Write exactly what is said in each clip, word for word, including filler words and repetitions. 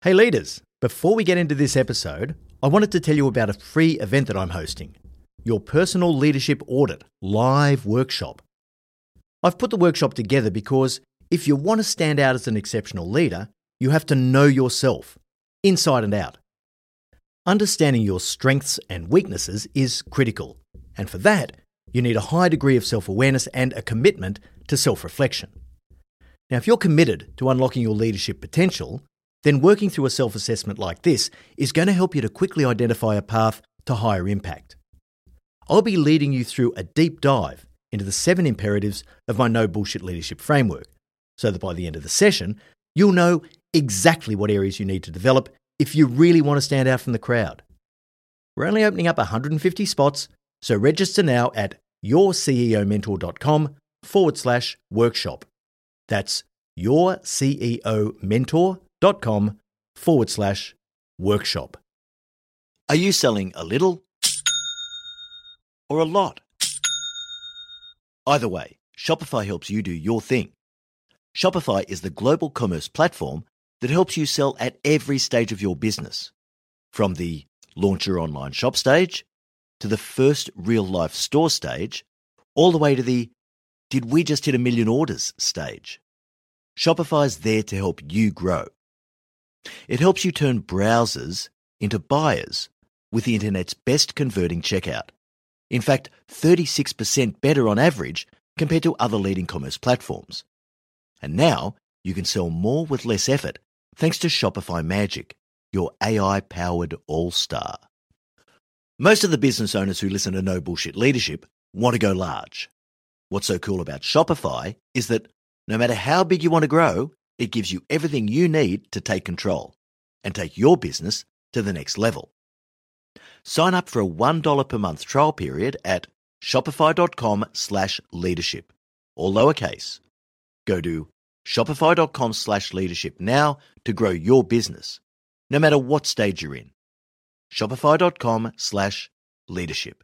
Hey leaders, before we get into this episode, I wanted to tell you about a free event that I'm hosting, your Personal Leadership Audit live workshop. I've put the workshop together because if you want to stand out as an exceptional leader, you have to know yourself, inside and out. Understanding your strengths and weaknesses is critical, and for that, you need a high degree of self-awareness and a commitment to self-reflection. Now, if you're committed to unlocking your leadership potential, then working through a self-assessment like this is going to help you to quickly identify a path to higher impact. I'll be leading you through a deep dive into the seven imperatives of my No Bullshit Leadership Framework, so that by the end of the session, you'll know exactly what areas you need to develop if you really want to stand out from the crowd. We're only opening up one hundred fifty spots, so register now at yourceomentor.com forward slash workshop. That's yourceomentor.com forward slash workshop. Are you selling a little or a lot? Either way, Shopify helps you do your thing. Shopify is the global commerce platform that helps you sell at every stage of your business. From the launch your online shop stage, to the first real-life store stage, all the way to the did we just hit a million orders stage. Shopify's there to help you grow. It helps you turn browsers into buyers with the internet's best converting checkout. In fact, thirty-six percent better on average compared to other leading commerce platforms. And now you can sell more with less effort thanks to Shopify Magic, your A I-powered all-star. Most of the business owners who listen to No Bullshit Leadership want to go large. What's so cool about Shopify is that no matter how big you want to grow, it gives you everything you need to take control and take your business to the next level. Sign up for a one dollar per month trial period at shopify.com slash leadership, all lowercase. Go to shopify.com slash leadership now to grow your business, no matter what stage you're in. Shopify.com slash leadership.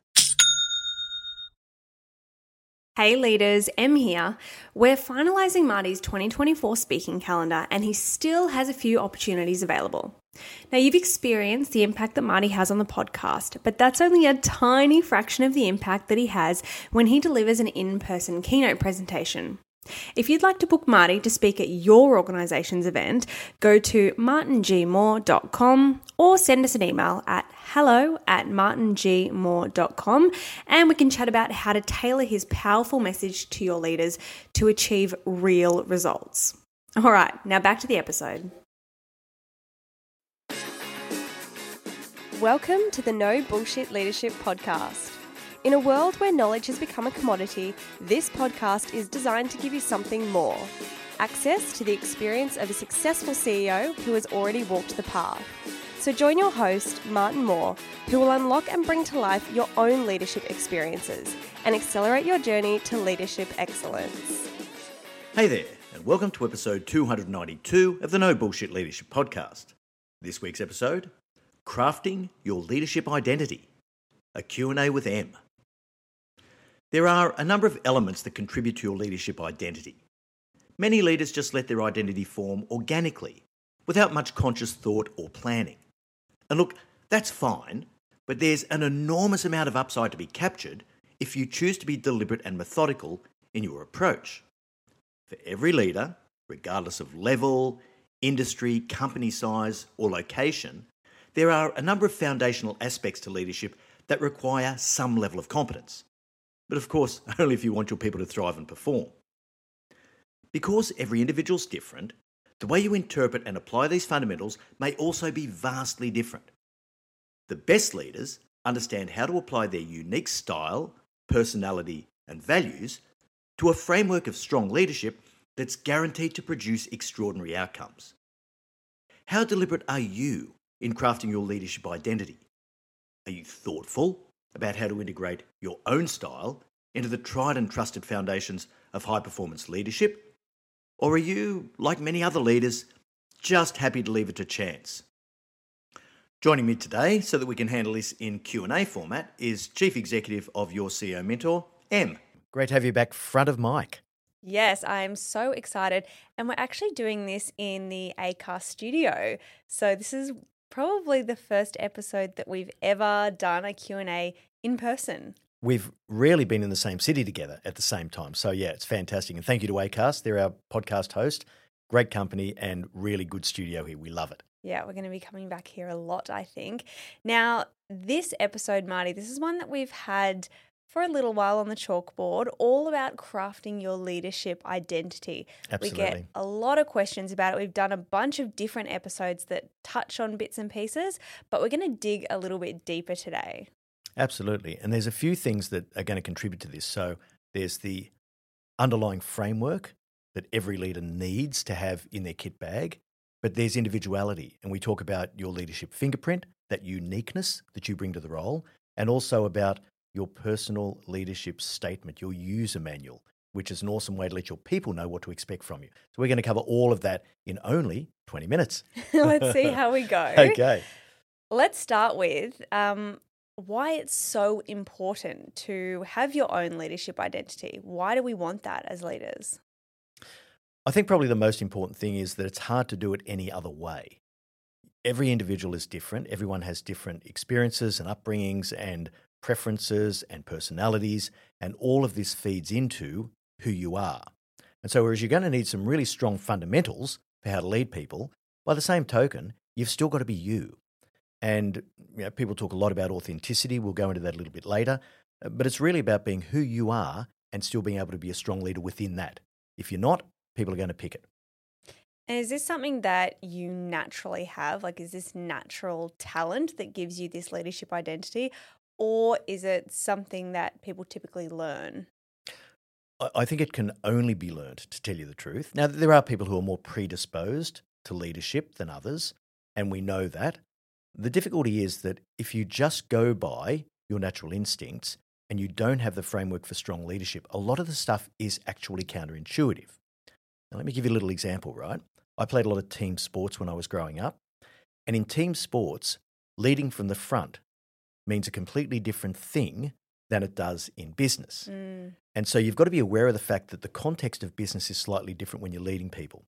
Hey leaders, Em here. We're finalising Marty's twenty twenty-four speaking calendar and he still has a few opportunities available. Now you've experienced the impact that Marty has on the podcast, but that's only a tiny fraction of the impact that he has when he delivers an in-person keynote presentation. If you'd like to book Marty to speak at your organisation's event, go to martin g moore dot com or send us an email at hello at martin g moore dot com and we can chat about how to tailor his powerful message to your leaders to achieve real results. All right, now back to the episode. Welcome to the No Bullshit Leadership Podcast. In a world where knowledge has become a commodity, this podcast is designed to give you something more. Access to the experience of a successful C E O who has already walked the path. So join your host, Martin Moore, who will unlock and bring to life your own leadership experiences and accelerate your journey to leadership excellence. Hey there, and welcome to episode two hundred ninety-two of the No Bullshit Leadership Podcast. This week's episode, Crafting Your Leadership Identity, a Q and A with Em. There are a number of elements that contribute to your leadership identity. Many leaders just let their identity form organically, without much conscious thought or planning. And look, that's fine, but there's an enormous amount of upside to be captured if you choose to be deliberate and methodical in your approach. For every leader, regardless of level, industry, company size, or location, there are a number of foundational aspects to leadership that require some level of competence. But of course, only if you want your people to thrive and perform. Because every individual's different, the way you interpret and apply these fundamentals may also be vastly different. The best leaders understand how to apply their unique style, personality, and values to a framework of strong leadership that's guaranteed to produce extraordinary outcomes. How deliberate are you in crafting your leadership identity? Are you thoughtful about how to integrate your own style into the tried and trusted foundations of high-performance leadership? Or are you, like many other leaders, just happy to leave it to chance? Joining me today, so that we can handle this in Q and A format, is Chief Executive of Your C E O Mentor, Em. Great to have you back front of mic. Yes, I'm so excited. And we're actually doing this in the Acast studio. So this is probably the first episode that we've ever done a Q and A in person. We've rarely been in the same city together at the same time. So, yeah, it's fantastic. And thank you to Acast. They're our podcast host. Great company and really good studio here. We love it. Yeah, we're going to be coming back here a lot, I think. Now, this episode, Marty, this is one that we've had for a little while on the chalkboard, all about crafting your leadership identity. Absolutely. We get a lot of questions about it. We've done a bunch of different episodes that touch on bits and pieces, but we're going to dig a little bit deeper today. Absolutely. And there's a few things that are going to contribute to this. So there's the underlying framework that every leader needs to have in their kit bag, but there's individuality. And we talk about your leadership fingerprint, that uniqueness that you bring to the role, and also about your personal leadership statement, your user manual, which is an awesome way to let your people know what to expect from you. So we're going to cover all of that in only twenty minutes. Let's see how we go. Okay. Let's start with um, why it's so important to have your own leadership identity. Why do we want that as leaders? I think probably the most important thing is that it's hard to do it any other way. Every individual is different. Everyone has different experiences and upbringings and preferences and personalities, and all of this feeds into who you are. And so whereas you're going to need some really strong fundamentals for how to lead people, by the same token, you've still got to be you. And you know, people talk a lot about authenticity. We'll go into that a little bit later. But it's really about being who you are and still being able to be a strong leader within that. If you're not, people are going to pick it. And is this something that you naturally have? Like, is this natural talent that gives you this leadership identity? Or is it something that people typically learn? I think it can only be learned, to tell you the truth. Now, there are people who are more predisposed to leadership than others, and we know that. The difficulty is that if you just go by your natural instincts and you don't have the framework for strong leadership, a lot of the stuff is actually counterintuitive. Now, let me give you a little example, right? I played a lot of team sports when I was growing up, and in team sports, leading from the front means a completely different thing than it does in business. Mm. And so you've got to be aware of the fact that the context of business is slightly different when you're leading people.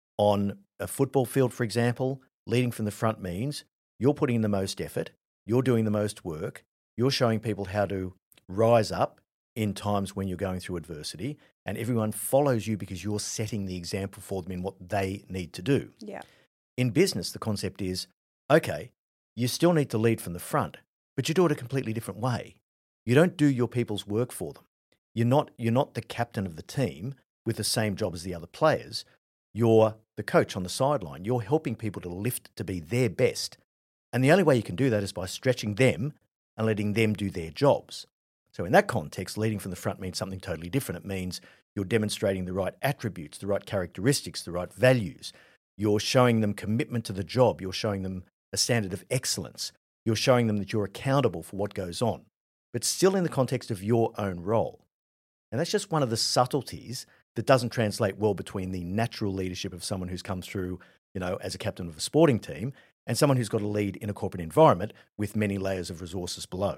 On a football field, for example, leading from the front means you're putting in the most effort, you're doing the most work, you're showing people how to rise up in times when you're going through adversity, and everyone follows you because you're setting the example for them in what they need to do. Yeah. In business, the concept is, okay, you still need to lead from the front, but you do it a completely different way. You don't do your people's work for them. You're not, you're not the captain of the team with the same job as the other players. You're the coach on the sideline. You're helping people to lift to be their best. And the only way you can do that is by stretching them and letting them do their jobs. So in that context, leading from the front means something totally different. It means you're demonstrating the right attributes, the right characteristics, the right values. You're showing them commitment to the job. You're showing them a standard of excellence. You're showing them that you're accountable for what goes on, but still in the context of your own role. And that's just one of the subtleties that doesn't translate well between the natural leadership of someone who's come through, you know, as a captain of a sporting team and someone who's got to lead in a corporate environment with many layers of resources below.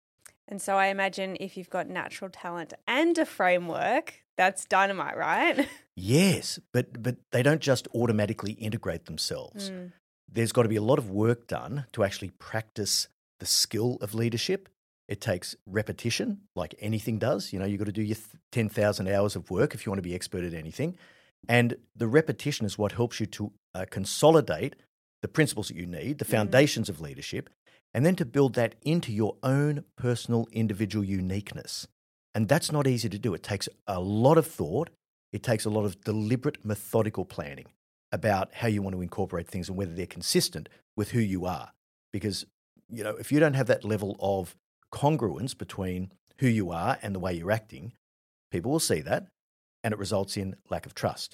And so I imagine if you've got natural talent and a framework, that's dynamite, right? Yes, but but they don't just automatically integrate themselves. Mm. There's got to be a lot of work done to actually practice the skill of leadership. It takes repetition, like anything does. You know, you've got to do your ten thousand hours of work if you want to be expert at anything. And the repetition is what helps you to uh, consolidate the principles that you need, the foundations mm. of leadership, and then to build that into your own personal individual uniqueness. And that's not easy to do. It takes a lot of thought. It takes a lot of deliberate, methodical planning about how you want to incorporate things and whether they're consistent with who you are. Because, you know, if you don't have that level of congruence between who you are and the way you're acting, people will see that, and it results in lack of trust.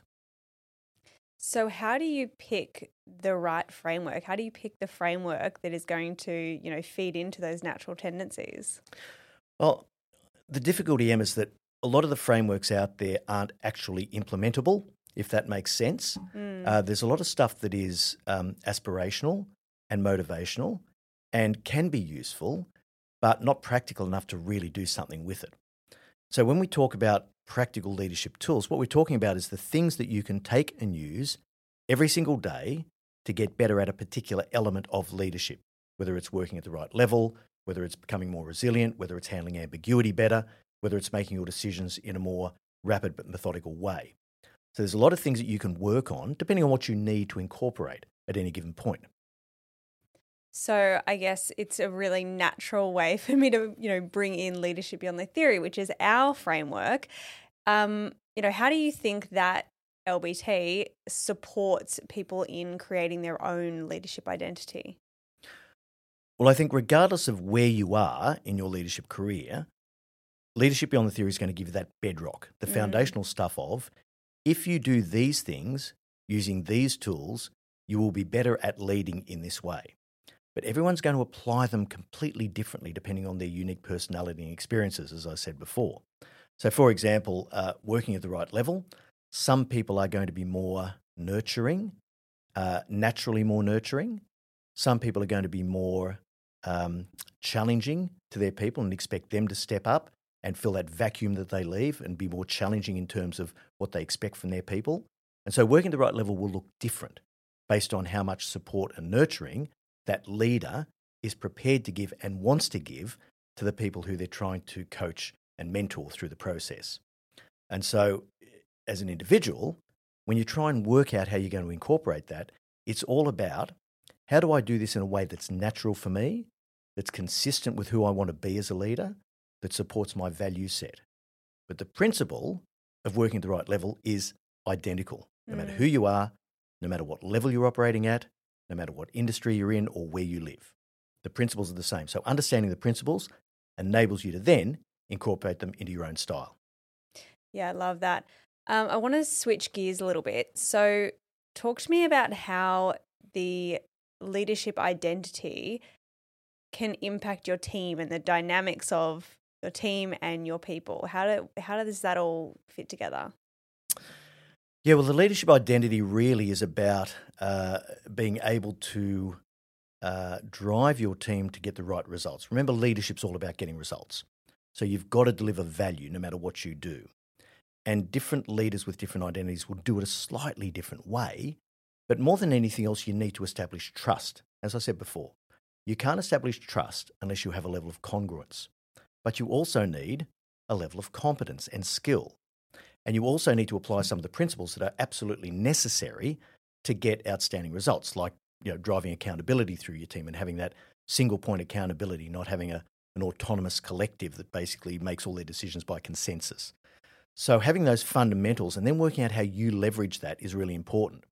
So how do you pick the right framework? How do you pick the framework that is going to, you know, feed into those natural tendencies? Well, the difficulty, Em, is that a lot of the frameworks out there aren't actually implementable, if that makes sense. Mm. Uh, there's a lot of stuff that is um, aspirational and motivational and can be useful, but not practical enough to really do something with it. So when we talk about practical leadership tools, what we're talking about is the things that you can take and use every single day to get better at a particular element of leadership, whether it's working at the right level, whether it's becoming more resilient, whether it's handling ambiguity better, whether it's making your decisions in a more rapid but methodical way. So there's a lot of things that you can work on depending on what you need to incorporate at any given point. So I guess it's a really natural way for me to, you know, bring in Leadership Beyond the Theory, which is our framework. Um, you know, how do you think that L B T supports people in creating their own leadership identity? Well, I think regardless of where you are in your leadership career, Leadership Beyond the Theory is going to give you that bedrock, the mm. foundational stuff of, if you do these things using these tools, you will be better at leading in this way. But everyone's going to apply them completely differently depending on their unique personality and experiences, as I said before. So, for example, uh, working at the right level, some people are going to be more nurturing, uh, naturally more nurturing. Some people are going to be more um, challenging to their people and expect them to step up and fill that vacuum that they leave and be more challenging in terms of what they expect from their people. And so working at the right level will look different based on how much support and nurturing that leader is prepared to give and wants to give to the people who they're trying to coach and mentor through the process. And so as an individual, when you try and work out how you're going to incorporate that, it's all about, how do I do this in a way that's natural for me, that's consistent with who I want to be as a leader, that supports my value set. But the principle of working at the right level is identical, no mm. matter who you are, no matter what level you're operating at, no matter what industry you're in or where you live. The principles are the same. So understanding the principles enables you to then incorporate them into your own style. Yeah, I love that. Um, I want to switch gears a little bit. So talk to me about how the leadership identity can impact your team and the dynamics of your team and your people. How do how does that all fit together? Yeah, well, the leadership identity really is about uh, being able to uh, drive your team to get the right results. Remember, leadership's all about getting results. So you've got to deliver value no matter what you do. And different leaders with different identities will do it a slightly different way. But more than anything else, you need to establish trust. As I said before, you can't establish trust unless you have a level of congruence. But you also need a level of competence and skill. And you also need to apply some of the principles that are absolutely necessary to get outstanding results, like, you know, driving accountability through your team and having that single point accountability, not having a, an autonomous collective that basically makes all their decisions by consensus. So having those fundamentals and then working out how you leverage that is really important.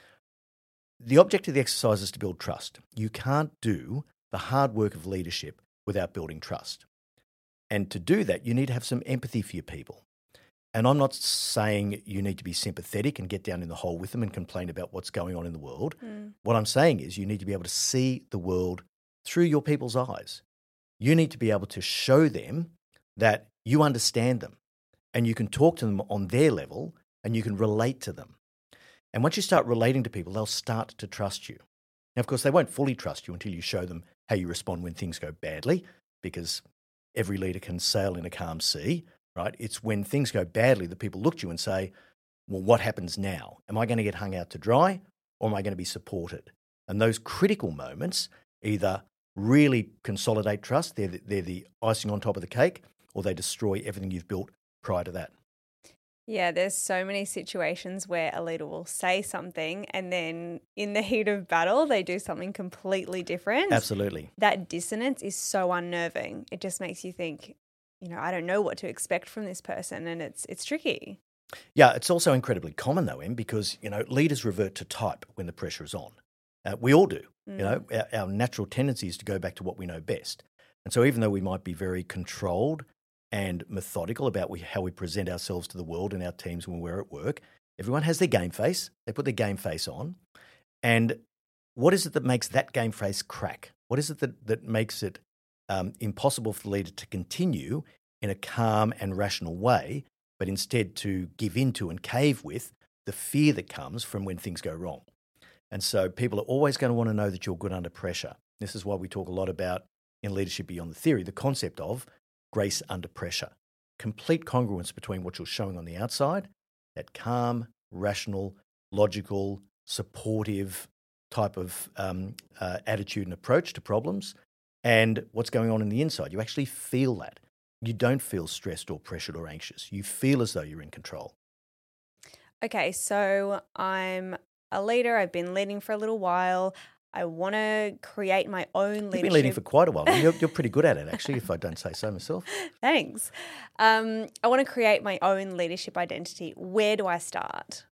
The object of the exercise is to build trust. You can't do the hard work of leadership without building trust. And to do that, you need to have some empathy for your people. And I'm not saying you need to be sympathetic and get down in the hole with them and complain about what's going on in the world. Mm. What I'm saying is you need to be able to see the world through your people's eyes. You need to be able to show them that you understand them and you can talk to them on their level and you can relate to them. And once you start relating to people, they'll start to trust you. Now, of course, they won't fully trust you until you show them how you respond when things go badly, because every leader can sail in a calm sea. Right? It's when things go badly that people look to you and say, well, what happens now? Am I going to get hung out to dry or am I going to be supported? And those critical moments either really consolidate trust, they're the, they're the icing on top of the cake, or they destroy everything you've built prior to that. Yeah, there's so many situations where a leader will say something and then in the heat of battle, they do something completely different. Absolutely. That dissonance is so unnerving. It just makes you think, you know, I don't know what to expect from this person, and it's it's tricky. Yeah, it's also incredibly common though, Em, because, you know, leaders revert to type when the pressure is on. Uh, we all do. Mm. You know, our, our natural tendency is to go back to what we know best. And so even though we might be very controlled and methodical about we, how we present ourselves to the world and our teams when we're at work, everyone has their game face. They put their game face on. And what is it that makes that game face crack? What is it that, that makes it Um, impossible for the leader to continue in a calm and rational way, but instead to give into and cave with the fear that comes from when things go wrong. And so people are always going to want to know that you're good under pressure. This is why we talk a lot about in Leadership Beyond the Theory, the concept of grace under pressure. complete congruence between what you're showing on the outside, that calm, rational, logical, supportive type of um, uh, attitude and approach to problems, and what's going on in the inside. You actually feel that. You don't feel stressed or pressured or anxious. You feel as though you're in control. Okay, so I'm a leader. I've been leading for a little while. I want to create my own leadership. You've been leading for quite a while. You're, you're pretty good at it, actually, if I don't say so myself. Thanks. Um, I want to create my own leadership identity. Where do I start?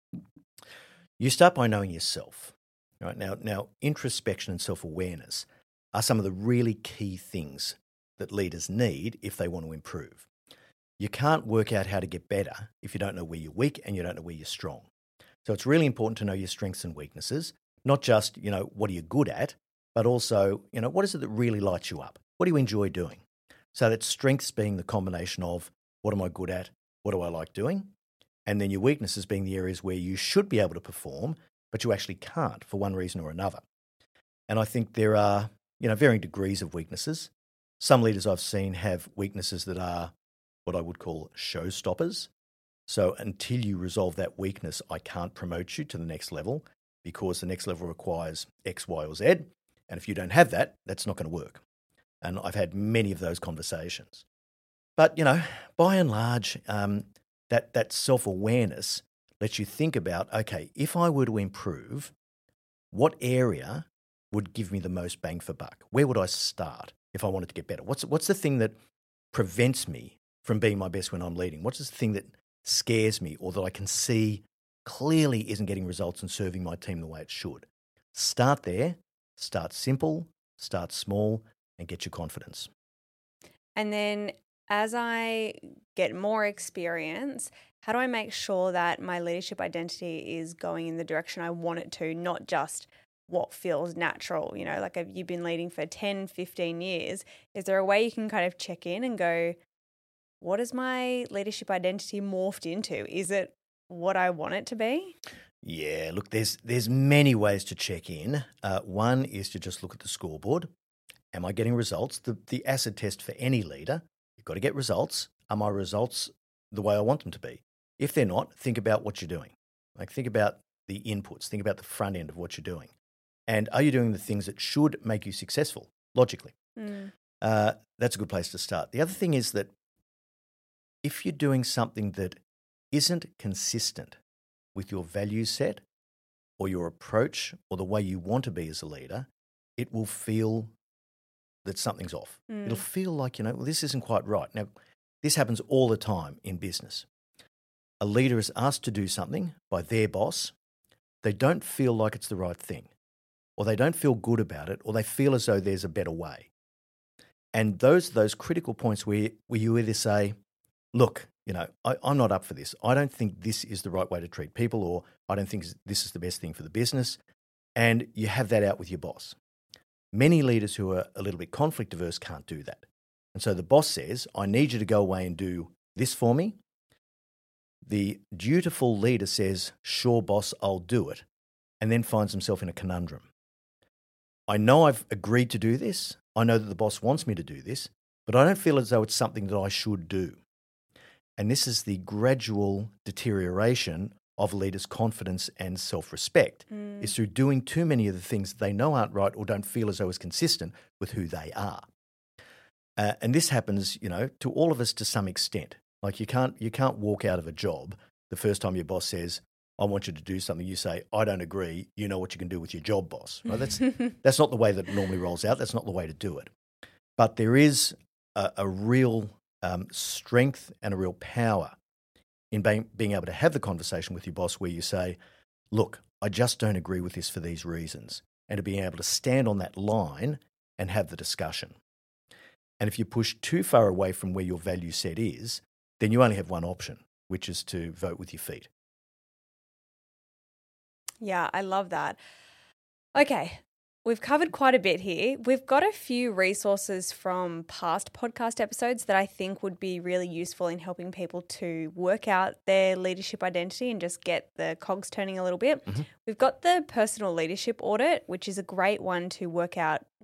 You start by knowing yourself. Right? Now, now, introspection and self-awareness are some of the really key things that leaders need if they want to improve. You can't work out how to get better if you don't know where you're weak and you don't know where you're strong. So it's really important to know your strengths and weaknesses, not just, you know, what are you good at, but also, you know, what is it that really lights you up? What do you enjoy doing? So that strengths being the combination of what am I good at, what do I like doing, and then your weaknesses being the areas where you should be able to perform, but you actually can't for one reason or another. And I think there are, you know, varying degrees of weaknesses. Some leaders I've seen have weaknesses that are what I would call showstoppers. So until you resolve that weakness, I can't promote you to the next level because the next level requires X, Y, or Z. And if you don't have that, that's not going to work. And I've had many of those conversations. But, you know, by and large, um, that, that self-awareness lets you think about, okay, if I were to improve, what area would give me the most bang for buck? Where would I start if I wanted to get better? What's, what's the thing that prevents me from being my best when I'm leading? What's the thing that scares me or that I can see clearly isn't getting results and serving my team the way it should? Start there, start simple, start small, and get your confidence. And then as I get more experience, how do I make sure that my leadership identity is going in the direction I want it to, not just what feels natural? You know, like have you been leading for ten, fifteen years? Is there a way you can kind of check in and go, what has my leadership identity morphed into? Is it what I want it to be? Yeah, look, there's there's many ways to check in. Uh, one is to just look at the scoreboard. Am I getting results? The, the acid test for any leader, you've got to get results. Are my results the way I want them to be? If they're not, think about what you're doing. Like think about the inputs, think about the front end of what you're doing. And are you doing the things that should make you successful, logically? Mm. Uh, that's a good place to start. The other thing is that if you're doing something that isn't consistent with your value set or your approach or the way you want to be as a leader, it will feel that something's off. Mm. It'll feel like, you know, well, this isn't quite right. Now, this happens all the time in business. A leader is asked to do something by their boss. They don't feel like it's the right thing, or they don't feel good about it, or they feel as though there's a better way. And those those critical points where, where you either say, look, you know, I, I'm not up for this. I don't think this is the right way to treat people, or I don't think this is the best thing for the business. And you have that out with your boss. Many leaders who are a little bit conflict averse can't do that. And so the boss says, I need you to go away and do this for me. The dutiful leader says, sure, boss, I'll do it, and then finds himself in a conundrum. I know I've agreed to do this. I know that the boss wants me to do this, but I don't feel as though it's something that I should do. And this is the gradual deterioration of leaders' confidence and self-respect, mm. is through doing too many of the things they know aren't right or don't feel as though it's consistent with who they are. Uh, and this happens, you know, to all of us to some extent. Like you can't you can't walk out of a job the first time your boss says, I want you to do something. You say, I don't agree. You know what you can do with your job, boss. Right? That's that's not the way that it normally rolls out. That's not the way to do it. But there is a, a real um, strength and a real power in being, being able to have the conversation with your boss where you say, look, I just don't agree with this for these reasons. And to being able to stand on that line and have the discussion. And if you push too far away from where your value set is, then you only have one option, which is to vote with your feet. Yeah, I love that. Okay, we've covered quite a bit here. We've got a few resources from past podcast episodes that I think would be really useful in helping people to work out their leadership identity and just get the cogs turning a little bit. Mm-hmm. We've got the personal leadership audit, which is a great one to work out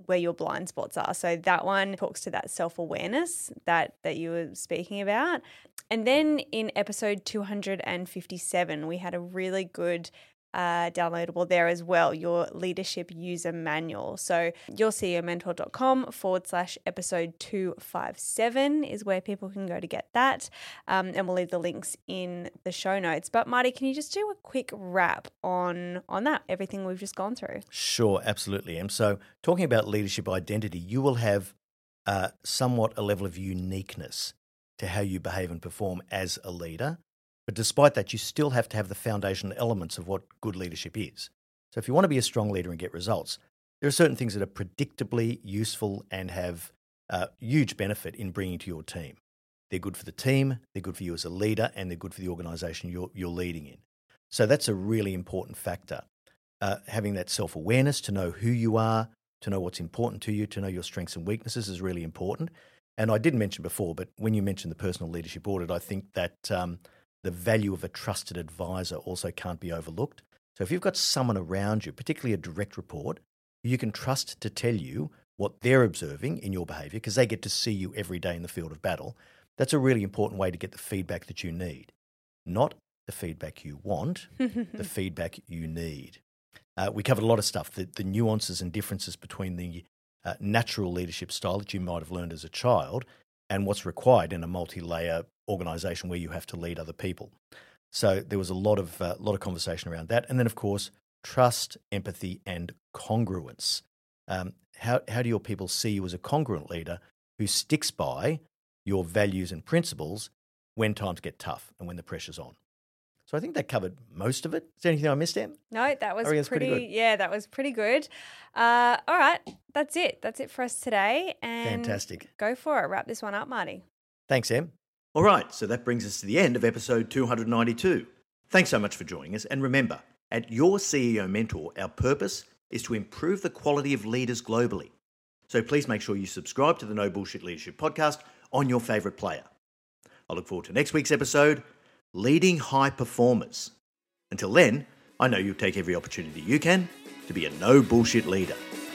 where your blind spots are. So that one talks to that self-awareness that, that you were speaking about. And then in episode two hundred fifty-seven, we had a really good Uh, downloadable there as well, your leadership user manual. So yourceomentor.com forward slash episode two fifty-seven is where people can go to get that. Um, and we'll leave the links in the show notes. But Marty, can you just do a quick wrap on, on that, everything we've just gone through? Sure, absolutely. And so talking about leadership identity, you will have uh, somewhat a level of uniqueness to how you behave and perform as a leader. But despite that, you still have to have the foundational elements of what good leadership is. So if you want to be a strong leader and get results, there are certain things that are predictably useful and have uh, huge benefit in bringing to your team. They're good for the team, they're good for you as a leader, and they're good for the organisation you're, you're leading in. So that's a really important factor. Uh, having that self-awareness to know who you are, to know what's important to you, to know your strengths and weaknesses is really important. And I didn't mention before, but when you mentioned the personal leadership audit, I think that um, the value of a trusted advisor also can't be overlooked. So if you've got someone around you, particularly a direct report, who you can trust to tell you what they're observing in your behaviour, because they get to see you every day in the field of battle, that's a really important way to get the feedback that you need. Not the feedback you want, the feedback you need. Uh, we covered a lot of stuff, the, the nuances and differences between the uh, natural leadership style that you might have learned as a child and what's required in a multi-layer organisation where you have to lead other people. So there was a lot of uh, lot of conversation around that. And then, of course, trust, empathy, and congruence. Um, how, how do your people see you as a congruent leader who sticks by your values and principles when times get tough and when the pressure's on? So I think that covered most of it. Is there anything I missed, Em? No, that was pretty, pretty good. Yeah, that was pretty good. Uh, all right, that's it. That's it for us today. And Fantastic. Go for it. Wrap this one up, Marty. Thanks, Em. All right, so that brings us to the end of episode two hundred ninety-two. Thanks so much for joining us. And remember, at Your C E O Mentor, our purpose is to improve the quality of leaders globally. So please make sure you subscribe to the No Bullshit Leadership Podcast on your favourite player. I look forward to next week's episode, Leading High Performers. Until then, I know you'll take every opportunity you can to be a no bullshit leader.